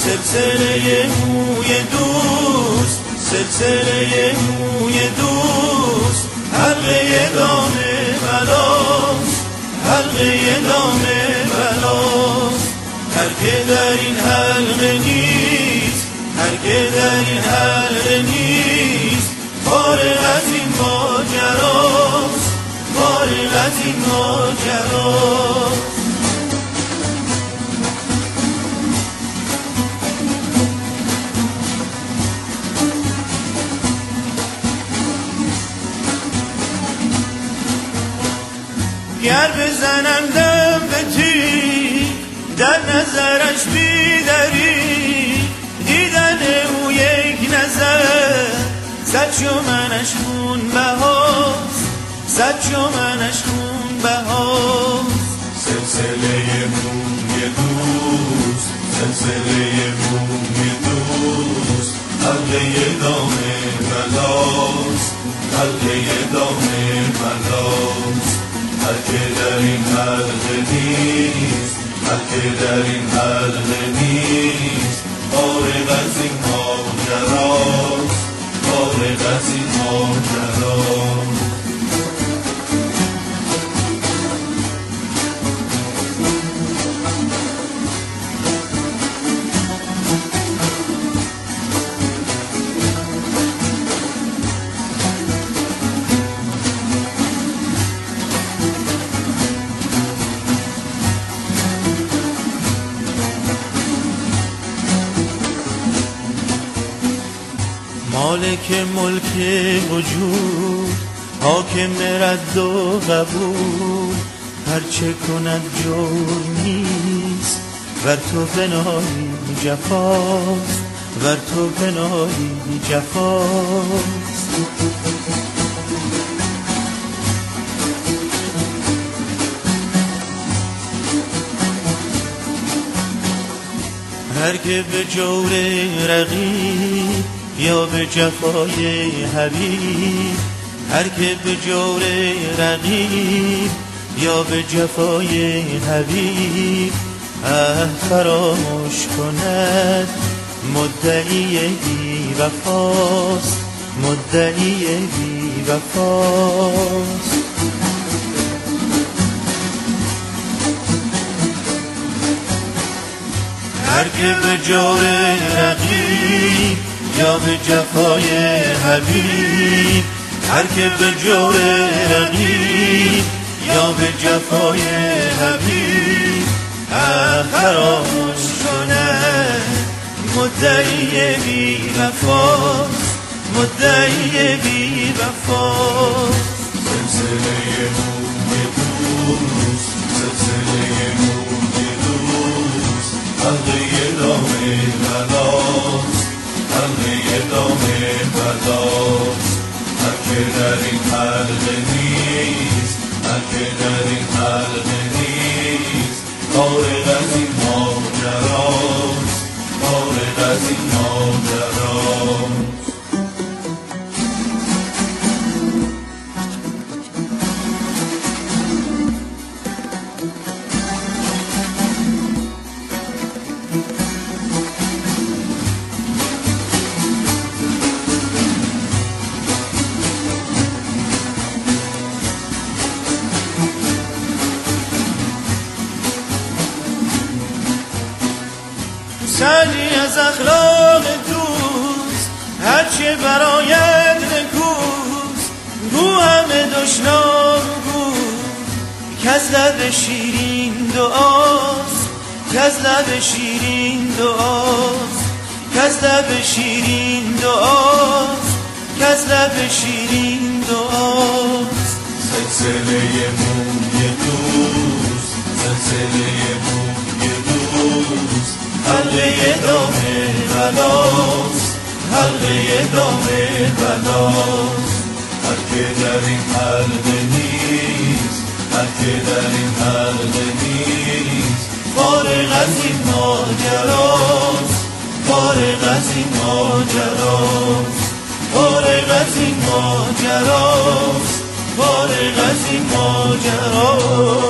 سلسله موی دوست، سلسله موی دوست، حلقه دام بلاست، حلقه دام بلاست. هر که در این حلقه نیست، هر که در این حلقه نیست، فارغ از این ماجراست، فارغ از این ماجراست. گر بزنم دم به تیر، در نظرش بیدری، دیدن او یک نظر، صد شمنش خون بهاست، صد شمنش خون بهاست. سلسله موی دوست، سلسله موی دوست، حلقه دام بلاست، حلقه دام بلاست. هر که در این حلقه نیست، هر که در این حلقه نیست، فارغ از این ماجراست، فارغ از این ماجراست. مالک ملک وجود، حاکم رد و قبول، هرچه کند جرم نیست، ور تو بنایی جفاست، ور تو بنایی جفاست. هر که به جور رقیب یا به جفای حبیب، هر که به جور رقیب یا به جفای حبیب، فراموش کند مدعی بی وفاست، مدعی بی وفاست. هر که به جور رقیب یا به جفای حبیب، هر که به جور رقیب یا به جفای حبیب، فراموش کند مدعی بی وفاست، مدعی بی وفاست. سلسله موی دوست، سلسله موی دوست، حلقه دام بلاست، حلقه دام بلاست. هر که در این حلقه نیست، هر که در این حلقه نیست، فارغ از این ماجراست، فارغ از این ماجراست. سعدی از اخلاق دوست، هرچه برایت نکوست، گو همه دشنام گو، کز لب شیرین دعاست، کز لب شیرین دعاست، کز لب شیرین دعاست، کز لب شیرین دعاست. سلسله موی دوست، سلسله موی دوست، حلقه دام بلاست، حلقه دام بلاست. هر که در این حلقه نیست، هر که در این حلقه نیست، فارغ از این ماجراست، فارغ از این ماجراست، فارغ از این ماجراست، فارغ از این ماجراست.